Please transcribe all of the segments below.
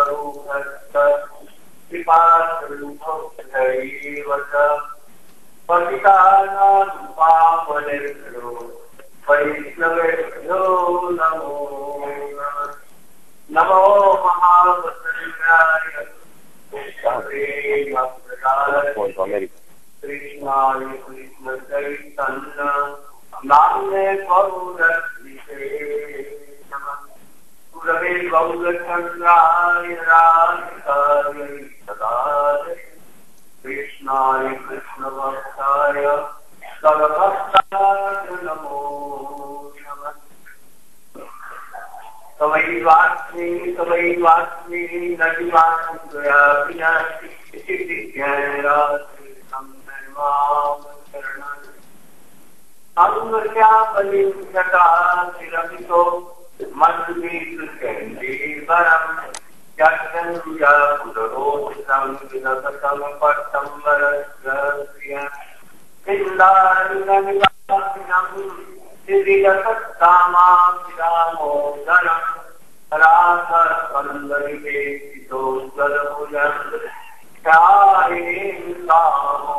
वैष्णवेभ्यो नमो नमः। नमो महावसंज्ञाय कृष्णाय कृष्णचैतन्य नाम्ने गौरश्रीते नमः। गुरवे गौरचन्द्राय राधिकायै सदाय कृष्णाय कृष्णभक्ताय सर्वभक्ताय नमो नमः। तवैवास्मि नदिवान् गया विना इति विज्ञानाति सम्मेवाम शरणं अंगस्यापलिं जटातिरमितो मन्दिरकेन्द्रीवरं यत्संज्ञा पुरोहितं विनततं पट्टम्बरस्य इंदारिणनिवासिनं श्रीरसत्तामाभिरामोदरं रासकन्दरिवेशितो जलभुजं ध्यायेन्तामो।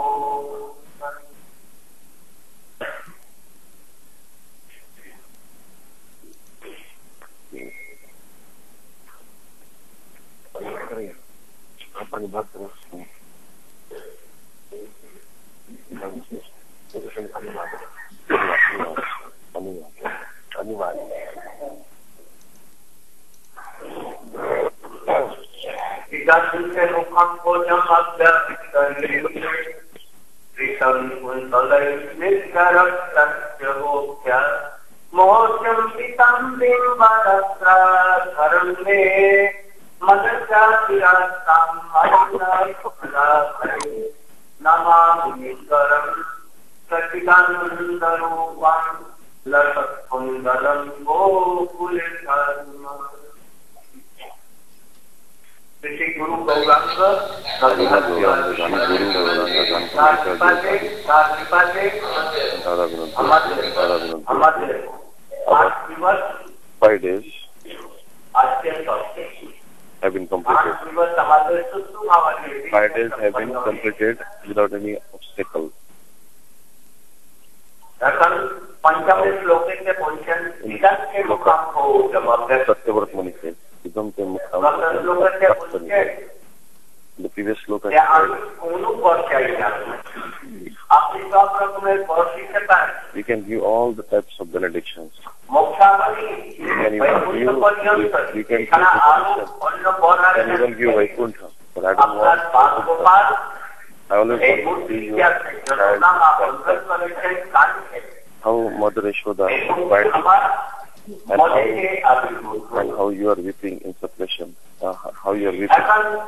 अपनी बात मोचम पितम बिंबरस्त्रधरं मे मदचातिरास्तां नमामिश्वरं सच्चिदानन्दरूपं लसत्कुण्डलं गोकुलधर्म। श्री गुरु Gaurang Five days have been completed. 5 days have been completed without any obstacle. Satyavrata Muni says, the previous sloka we can give all the types of benedictions. We can even give and even give Vaikuntha. But I don't want Vaikuntha. I always want to see your child. How Mother Yashoda invited and how you are weeping in supplication. How you are weeping.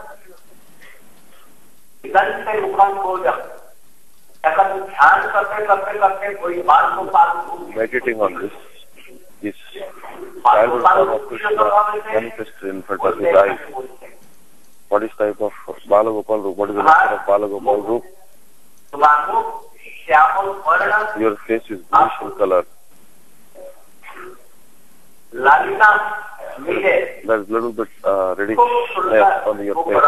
Meditating on this childhood form of Krishna manifested in front of his eyes. What is type of Bala Gopal Roop? What is the nature of Bala Gopal Roop? Your face is bluish in color. There's a little bit reddish on your face.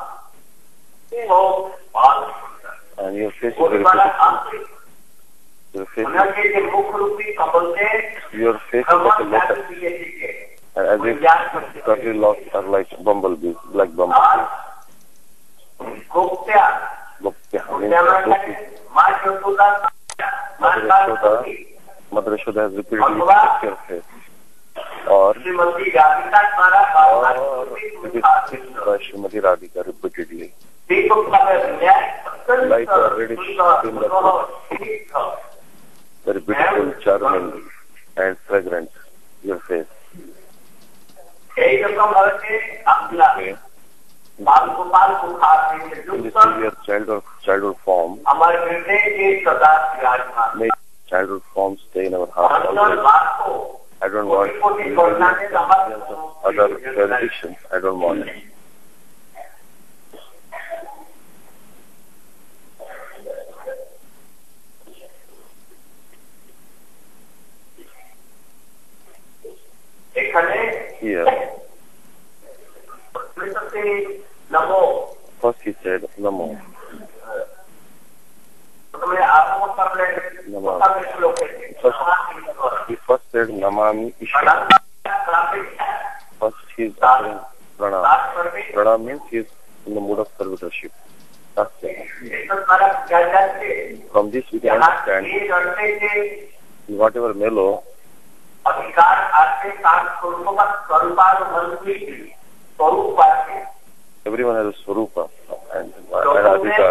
And your face is very beautiful. Your face is like a lotus. And as if curly locks are like bumblebees, black bumblebees. Gopya means Mother Yashoda has repeatedly kissed your face. Or it is kissed by Srimati Radhika repeatedly. Like a reddish skin that very beautiful, charming and fragrant, your face. Okay. In this is your childhood form. May childhood form stay in our heart always. I don't want other benedictions. I don't want it. Here, First he said Namo. He first said Namami Ishvara. First he is offering Pranam. Pranam means he is in the mood of servitorship. That's it. From this we can understand whatever melo everyone has a swarupa and adhikar.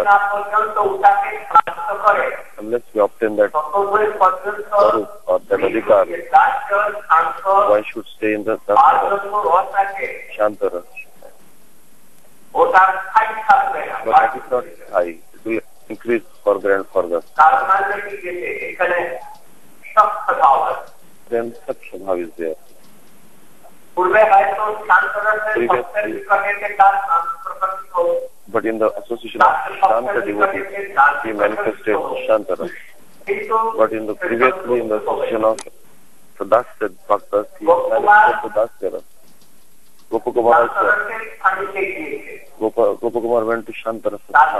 Unless we obtain that swarup or that adhikar, one should stay in the Shantara. But that is not high. It will increase further and further. Then Saksha Bhav is there. But in the association of Shanta devotees, he manifested Shantara. But in the previously in the association of Sadasya Bhaktas, he manifested Sadasya. Gopakumar went to Shantara.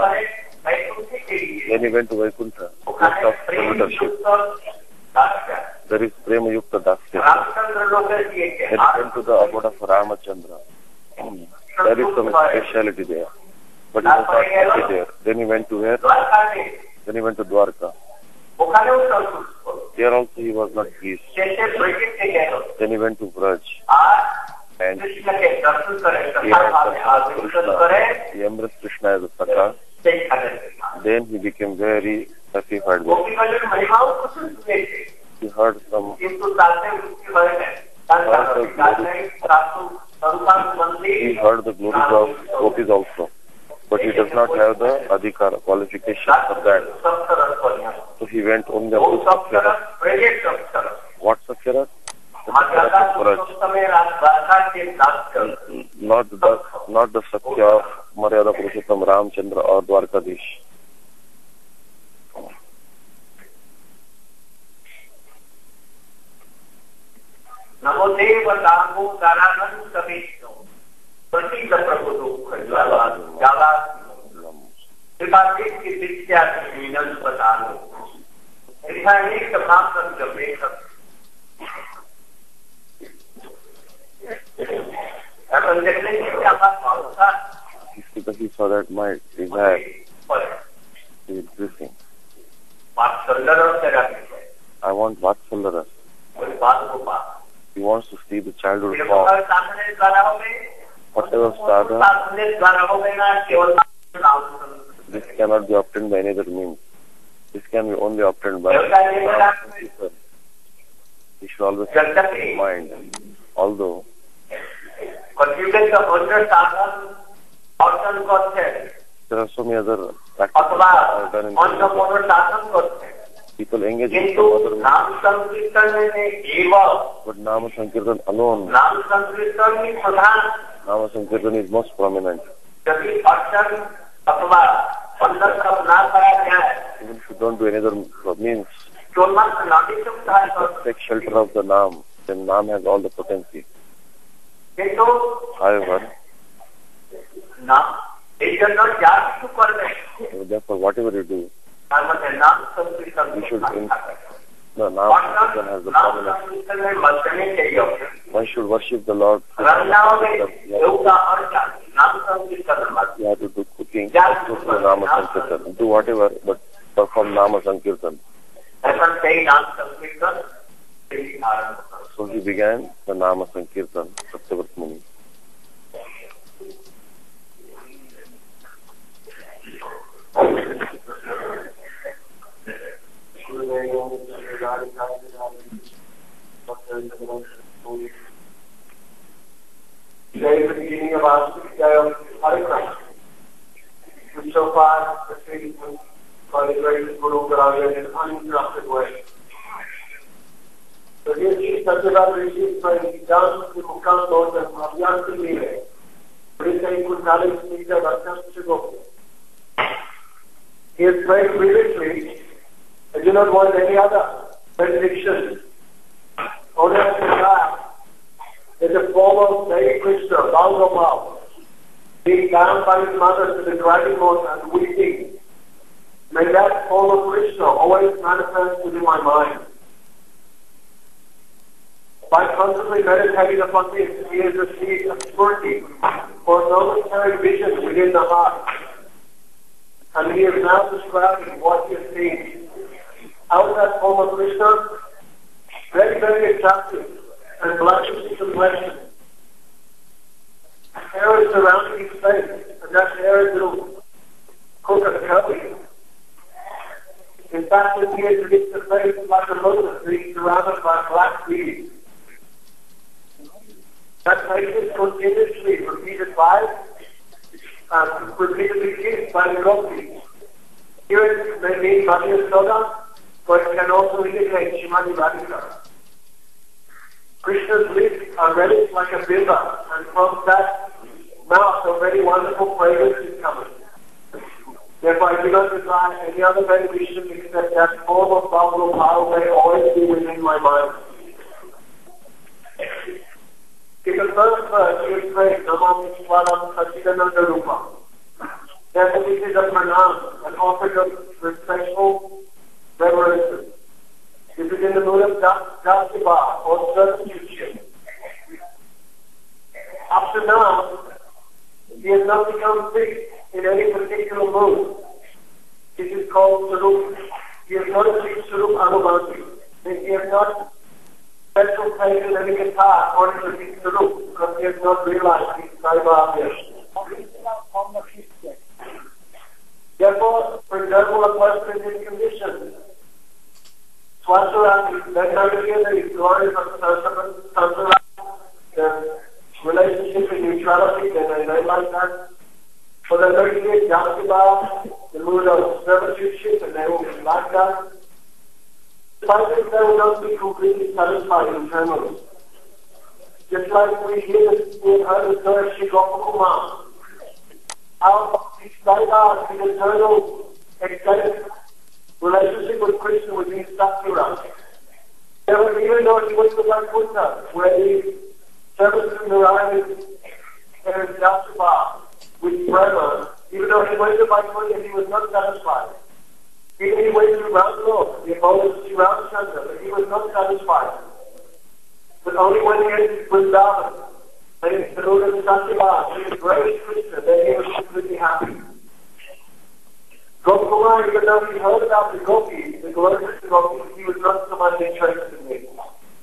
Then he went to Vaikuntha, place of servitorship. There is Prema Yukta Dasya. Then he went to the abode of Ramachandra. There is some speciality there. But he was not happy there. Then he went to where? Then he went to Dwarka. Here also he was not pleased. Then he went to Braj. And he embraced Krishna as a Saka. Then he became very satisfied with it. He heard some he heard the glories of gopis also. But he does not have the adhikar qualification for that. So he went only up to Sakyara. What Sakyara? Not the Sakya of Maryada Purushottam Ramchandra or Dwarkadish. Namodeva Damo Daranam Samishno Pratika Prabhu Jala Tripatik ki Diksya Minan Patano Rihani Samam Jamaica. Because he saw that my desire is existing. I want Vatsalara. He wants to see the childhood form. Whatever sadhana, this cannot be obtained by any other means. This can be only obtained by people. He should always keep in mind. Although there are so many other practices that are done in people engage in some other way. But Nama Sankirtan alone, Nama Sankirtan is most prominent. Even if you don't do any other means, take shelter of the Nam, then Nam has all the potency. However, therefore, whatever you do, you should the Nam Sankirtan has the prominence. One should worship the Lord. You have to do cooking, do Nama Sankirtan. Do whatever, but perform Nama Sankirtan. So he began the Nama Sankirtan, Satyavrata Muni. Today is the beginning of our 6th day of Hare Krishna, which so far has been by the grace of Guru Garaja in an uninterrupted way. So here Sri Satyavrata Rishi is praying down to Mukam Bodham Abhyanta Lile, Prithay Kunali Smita Bhaktam Shigopi. He is praying previously, I do not want any other benediction. Only as God is a form of Hare Krishna, Bhagavad. being bound by his mother to the dragon moat and weeping. May that form of Krishna always manifest within my mind. By constantly meditating upon this, he has received a spurti or momentary vision within the heart. And he is now describing what he has seen. How is that form of Krishna? Very, very attractive and blushing in complexion. Hair is surrounding his face, and that hair is little curly. In fact, when he has reached the face like a lotus, he is surrounded by black beads. That face is continuously repeatedly kissed by the gopis. Here it may mean Madhya Soda, but it can also indicate Shrimati Radhika. Krishna's lips are reddish like a bimba, and from that mouth a very wonderful fragrance is coming. Therefore, I do not desire any other benediction except that form of Bhagavad Gita may always be within my mind. In the first verse, you pray, Namo Vishwaram Satchidananda Rupa. Therefore, this is a pranam, an offering of respectful reverence. This is in the mood of Dashiva, or substitution. Up to now, he has not become fixed in any particular mood. This is called Sarup. He has not achieved Sarup Anubhati. He has not special taken any guitar according to his Sarup, because he has not realized his Saibhavya. Therefore, for example, a person in this condition, Swasarati, that Nagariya is glorious of Sansara, the relationship and neutrality, then I realize that. For the Nagariya, Jasiba, the mood of servitude, and they will be like that. But they will not be completely satisfied internally. Just like we heard the story of Shri Gopakumar, how he started out in eternal ecstatic relationship with Krishna was in Satyara. Even though he went to Vaikuntha, where the service of Narayana and Jasiba with Brahma, even though he went to Vaikuntha, he was not satisfied. Even he went to Ramlok, the abode of Sri Ramachandra, but he was not satisfied. But only when he entered Vrindavan, and in the Lord of Satyava, he embraced Krishna, then he was completely happy. Gopakumar, even though he heard about the gopis, the glorious gopis, he was not so much interested in it.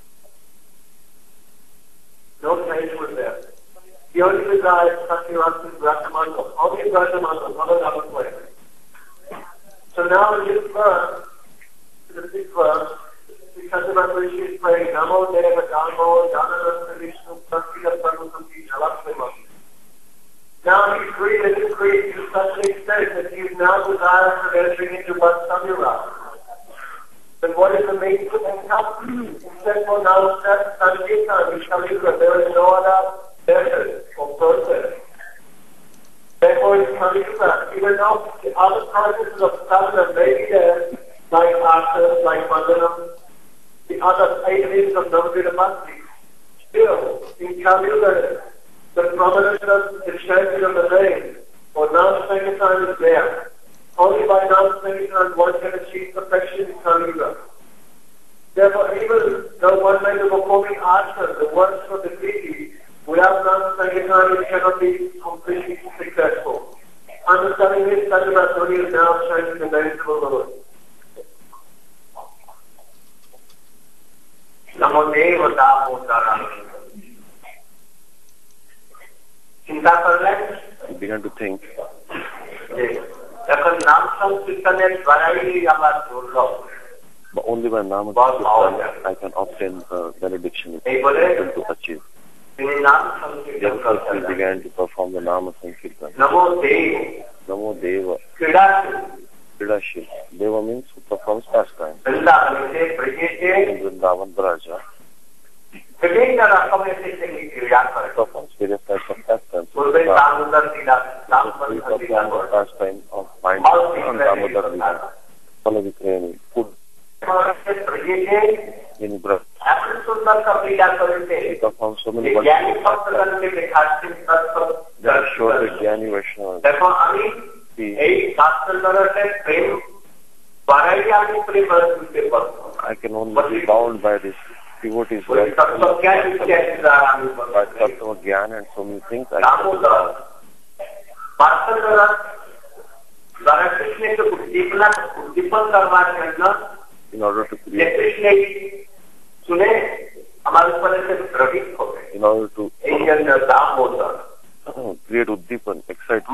No change was there. He only desired Satyavan's Brahmananda, only Brahmananda, not another place. So now in this verse, in the 6th verse, because of our Rishi is praying, Namo Deva Dhammo Dhanananda Vishnu Prasthita Sarvasampi Jalakshema. Now he's created to such an extent that he is now desirous of entering into Samyura. But what is the meaning of income? Except for now, Sankirtan, Vishaluka, there is no other method or process. Therefore, it's Kalika, even though the other processes of sadhana may be there, like asana, like madhanam, the other 8 means of Navadvita Bhakti, still, in Kalika, the prominence of the chanting of the name, or Nam-Sankirtan is there. Only by Nam-Sankirtan one can achieve perfection in Kalika. Therefore, even though one may be performing asana, the works of the deity, without Nam-Sankirtan, it cannot be completely successful. Understanding this, Sajjavasuni is now chanting the names of the Lord. Namo Deva Dhammo. He began to think. But only by Nama Sankirtan I can obtain the benediction to achieve. Therefore he began to perform the Nama Sankirtan. Namo Deva. Kridashil. Deva means who performs pastime. In Vrindavan Braja. Performs various types of pastimes. Pastime of mind and Damodar Lila. Palavikrayani. Food. In Braja. He performs so many wonderful pastimes that show the any Vaishnava. Therefore, I can only be bound by this devotees by Tattva Gyan and so many things. I in order to create, in order to create Uddipan, excitement.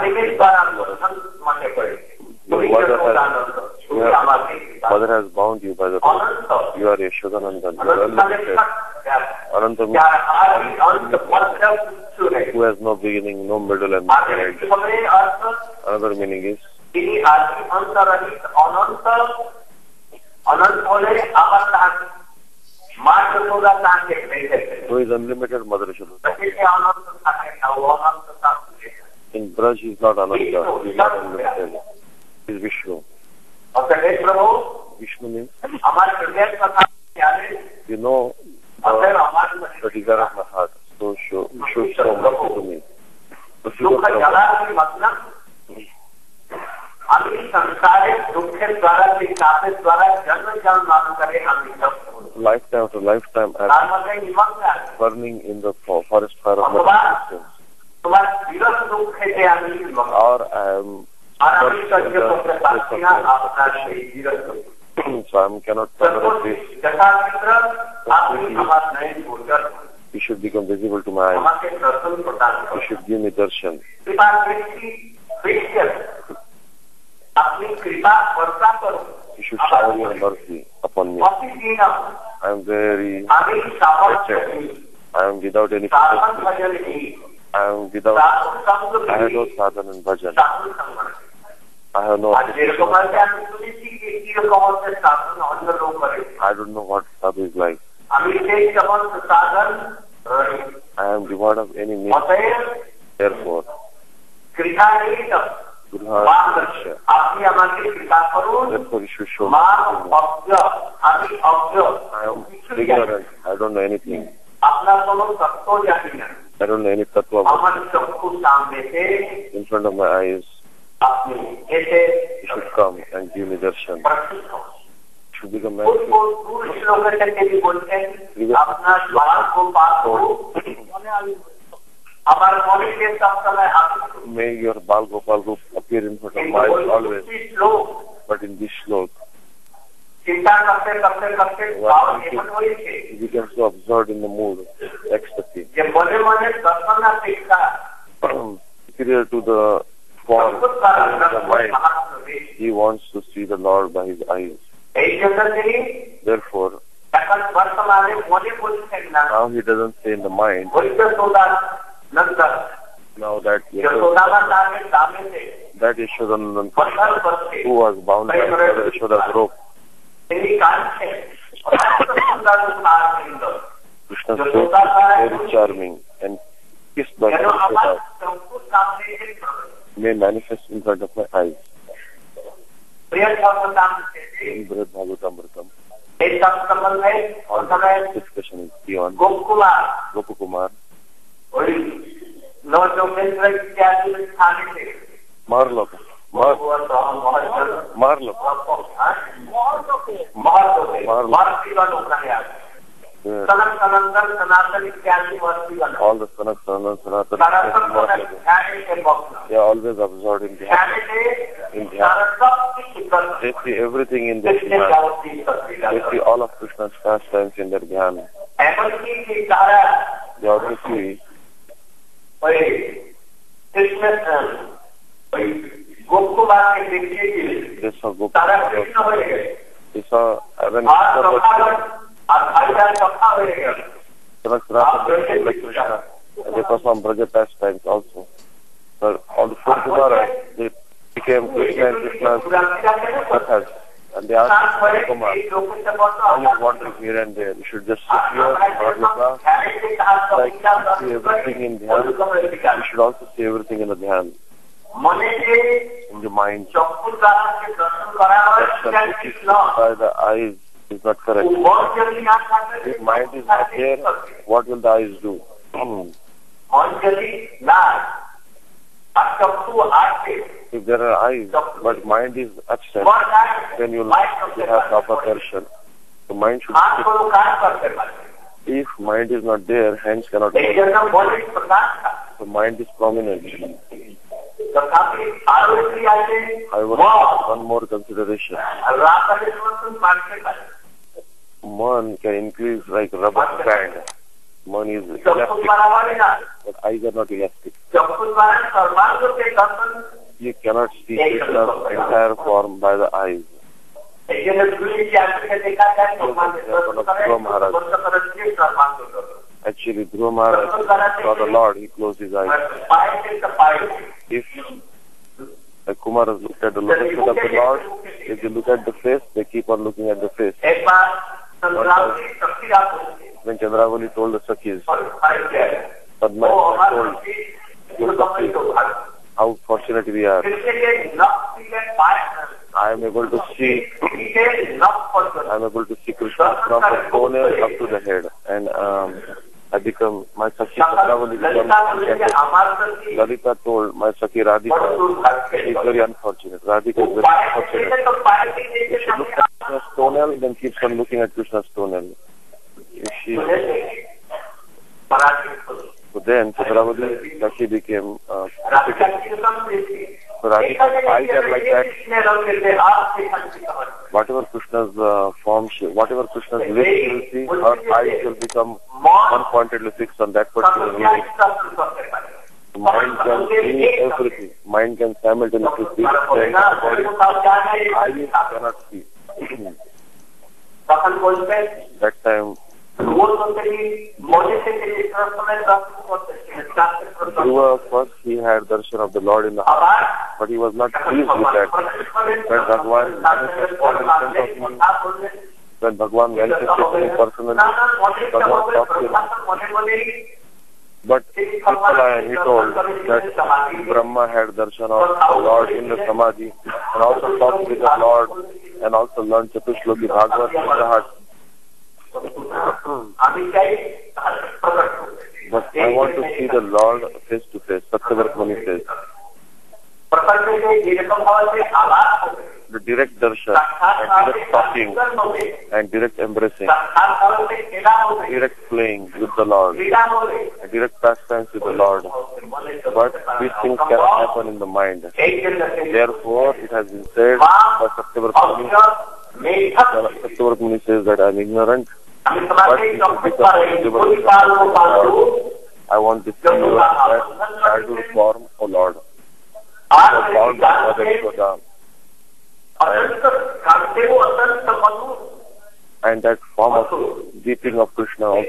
Mother has bound you by the rope. You are Yashodanandan. You are unlimited. Ananta means who has no beginning, no middle and no end. Another meaning is who is unlimited, Mother Yashoda. In Braj he is not Ananta, he is not unlimited. He is Vishnu. Vishnu means you know the desire of my heart. So show mercy to me. Lifetime after lifetime I am burning in the forest fire of my existence. Or I am so I cannot tolerate this. You should become visible to my eyes. You should give me darshan. You should shower your mercy upon me. I am very wretched. I am without any necessity. I am without, I have no sadhana and bhajan. I have no association. I don't know what sadhu is like. I am devoid of any means. Therefore, therefore you should show me. I am ignorant. I don't know anything. I don't know any tattva. In front of my eyes, you should come and give me darshan. You should become my May your Bal Gopal appear in front of my eyes always. But in this slok, he becomes so absorbed in the mood, ecstasy. Superior to the form of the mind, he wants to see the Lord by his eyes. Therefore, now he doesn't stay in the mind. Now that Yashodanandan, who was bound by Yashoda's rope, Krishna's face is very charming and kissed by Yashoda may manifest in front of my eyes. In Brihad Bhagavatamritam, all the discussion is beyond Gopakumar. Marloka. All the Sanak, Sanatan, they are always absorbed in Dhyan. They see everything in their Dhyan. They see all of Krishna's pastimes in their Dhyan. They also see they saw Gopakumar. They saw when Krishna, they perform Braja pastimes also. So on the fourth Kumara, they became Krishna and Krishna's Kathas. And they asked Kumar, all you wandering here and there, you should just sit here, like see everything in Dhyan. You should also see everything in the Dhyan. In the mind. That which is by the eyes is not correct. If mind is not there, what will the eyes do? If there are eyes, but mind is absent, then you have proper darshan. The mind should be. If mind is not there, hands cannot work. The mind is prominent. However, one more consideration. Man can increase like rubber band. Man is elastic, but eyes are not elastic. You cannot see Krishna's entire form by the eyes. Actually, Dhruva Maharaj saw the Lord, he closed his eyes. If Kumar has looked at the lotus feet of the Lord, if they look at the face, they keep on looking at the face. When Chandravali told the Sakhis, Padma told the Sakhis, how fortunate we are. I am able to see Krishna from the toenail up to the head, and I become, my Sakhi Chandravali becomes enchanted. Lalita told my Sakhi Radhika is very unfortunate. Radhika is very unfortunate. If she looks at Krishna's toenail, then keeps on looking at Krishna's toenail. So then Chandravali Sakhi became so Radhika's eyes are like that. Whatever Krishna's form, whatever Krishna's lips will see, her eyes will become one-pointedly fixed on that particular image. Mind can see everything. Mind can simultaneously see the entire body. Eyes cannot see. That time, Dhruva first he had darshan of the Lord in the heart, but he was not pleased with that. When Bhagwan manifested to him personally, Bhagwan talked to him. But he told that Brahma had darshan of the Lord in the Samadhi, and also talked with the Lord, and also learned Chatushloki Bhagavad in the heart. But I want to see the Lord face to face, Satyavrata Muni says. The direct darshan, and direct talking, and direct embracing, direct playing with the Lord, and direct pastimes with the Lord. But these things cannot happen in the mind. Therefore, it has been said by Satyavrata Muni. Satyavrata Muni says that I am ignorant, but it will become visible. I want to see your childhood form, O Lord. Found by Mother Yashoda. And that form of weeping of Krishna also.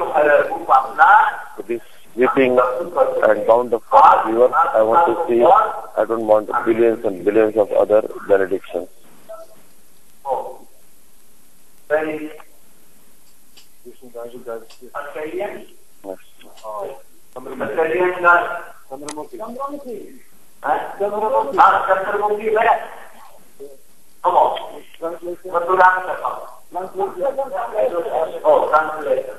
This weeping and bound of viewers, I want to see. I don't want billions and billions of other benedictions. Come on. Oh, translator.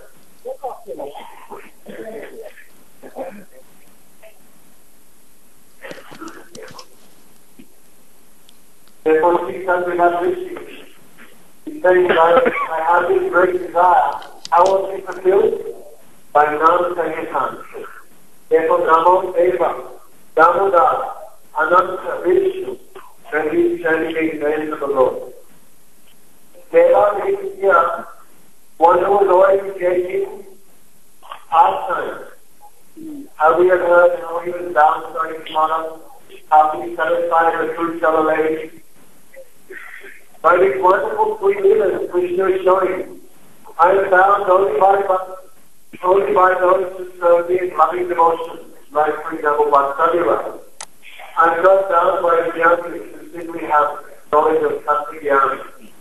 Therefore, he says we have received. He says, I have this great desire. How was he fulfilled? By non-Sankirtan. Therefore, Namo Deva, Damodar, Ananta, Vishnu, when he chanted the name of the Lord. Deva means here, one who is always taking pastime. How we have heard how he was downside tomorrow, how he satisfied the truth of a lady. By these wonderful three leaders, Krishna is showing, I am bound only by those who serve me in loving devotion, like for example Vasudeva. I am not bound by the Jnanis who simply have knowledge of Sattva-jnana.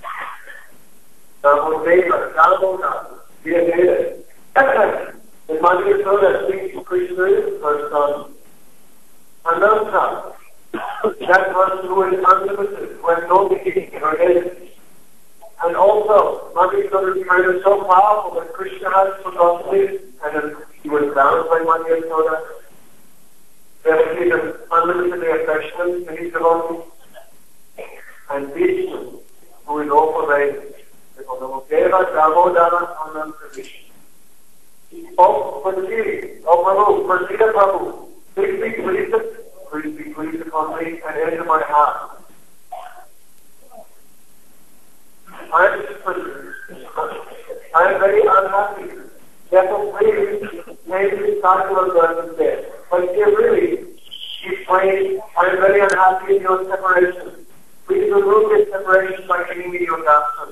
Damodeva, Damodar, dear Vedas. The Mother Yashoda speaks to Krishna, her son. Ananta, that person who is unlimited, who has no beginning or end. And also, Mother Yashoda's mind is so powerful that Krishna has forgotten it, and he was bound by Mother Yashoda. He is unlimitedly affectionate to his devotees, and Vishnu, who is all pervading. Deva Damodara Ananda Vishnu. Oh Prabhu, Prasida Prabhu, please be pleased upon me and enter my heart. I am very unhappy. Therefore, please, maybe the cycle of God is there. But here really, he's praying, I am very unhappy in your separation. Please remove this separation by giving me your darshan.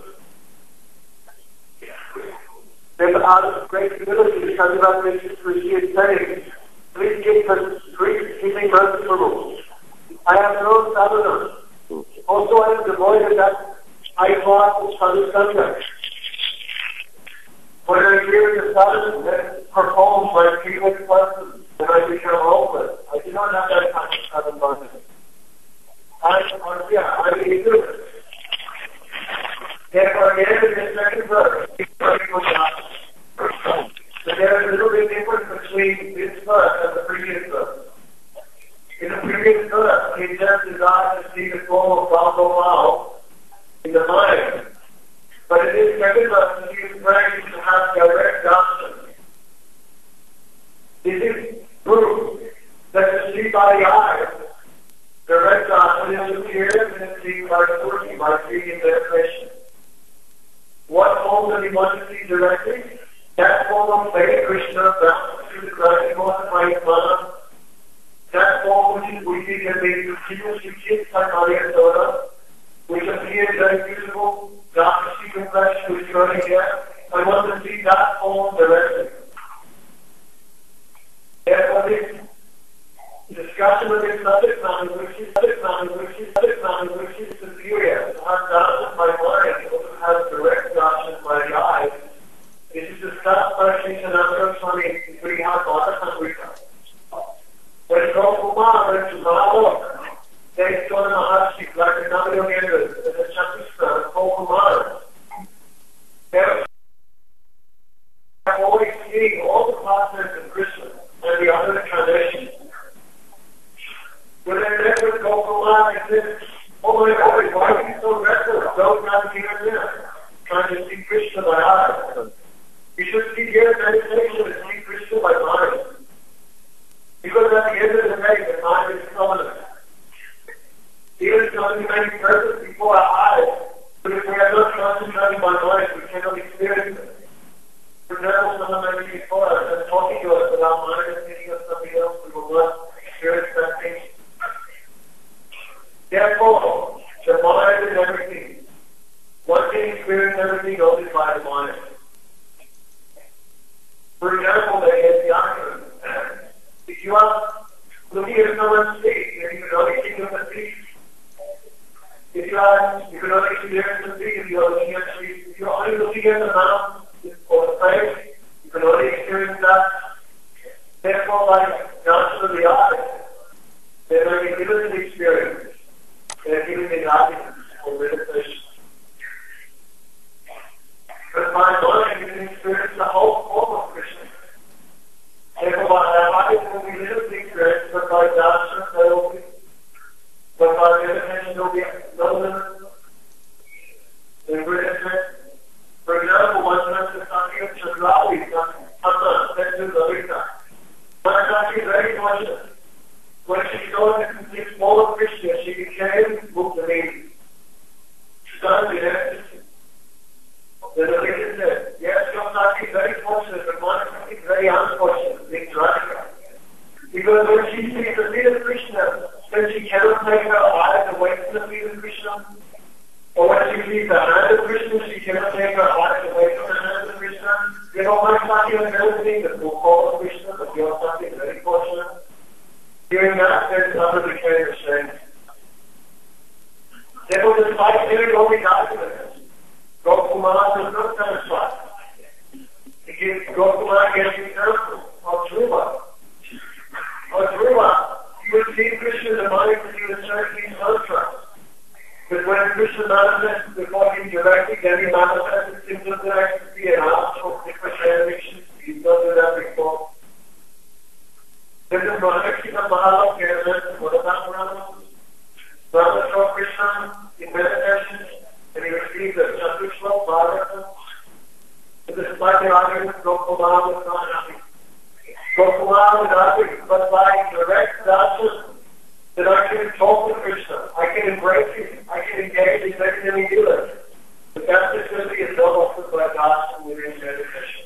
Therefore, out of great humility, Sadhguru Rishi is saying, please give me mercy, Prabhu. I have no sadhana. Also, I am devoid of that I thought sadhana. When I hear the sadhana that performed by previous persons, then I become hopeless. I do not have that kind of sadhana. I need to do it. Therefore, again, in the second verse, so there is a little bit difference between this verse and the previous verse. In the previous verse, he just desired to see the form of Bhagavan in the mind. But in this second verse, he is praying to have direct darshan. This is proof that to see by the eyes, direct darshan is appeared and is seen by Surti, by seeing their creation. What form does he want to see directly? That form of faith, Krishna, bound to the rising on the right man. That form which is weeping and being continuously kissed by Maria Soda, which appears very beautiful, dark secret flesh who is running here. I want to see that form directly. Therefore, this discussion of this subject matter, which is superior, to have darshan by mind, or to have direct darshan by the eyes. This is discussed by Sri Sanatana Swami in Brihad Bhagavatamrita. When Gopkumar went to Mahalok, they saw the Maharshi, like the Navayogendras, and the Chatustra, Gopkumar. They were always seeing all the partners of Krishna and the other incarnations. When they met with Gopkumar, they said, oh my God, why are you so restless? Don't not here and there, trying to see Krishna by eyes. You should see here meditation and see Krishna by mind. Because at the end of the day, the mind is dominant. Even if concentrating purpose before our eyes, but if we are not concentrating by mind, we cannot experience it. For example, someone may be before us and talking to us, but our mind is thinking of something else, we will not experience that thing. Therefore, the mind is everything. One can experience everything only by the mind. For example, they get the argument. If you are looking at someone's face, then you can only think of the face. You can only experience the face if you are looking at the face. If you are only looking at the mouth or the face, you can only experience that. Therefore, like darshan of the eyes, they are only given the experience. They are given the arguments or meditation. But by mind, you can experience the whole form of Krishna. Therefore, by our eyes, will be little experience, but by darshan, there will be. But by meditation, there will be no limit. In meditation, for example, one has to study of Chakravi, Anna, said to Lalita. One study very conscious. When she saw the complete small of Krishna, she became Muktamini. She started in ecstasy. Then the lady said, yes, your Saki is very fortunate, but one is very unfortunate, being Radhika. Because when she sees the feet of Krishna, then she cannot take her eyes away from the feet of Krishna. Or when she sees the hand of Krishna, she cannot take her eyes away from the hand of Krishna. You know, my Saki is everything that will call Krishna, but your Saki is very fortunate. Hearing that, then others became ashamed. Therefore, despite hearing all these arguments, Gopkumar does not satisfy. Gopkumar gets the example of Dhruva. Of Dhruva, you will see Krishna in the mind that you assert these mantras. But when Krishna manifests before him directly, then he manifests symptoms of ecstasy and asks for different animations. He's not done that before. Then the Maharashi of Mahalakshmi this like an argument Gopal was not happy. Gopal was happy, but by direct darshan, that I can talk to Krishna, I can embrace him, I can engage in everything he does. But that's just going to be a double for by darshan within meditation.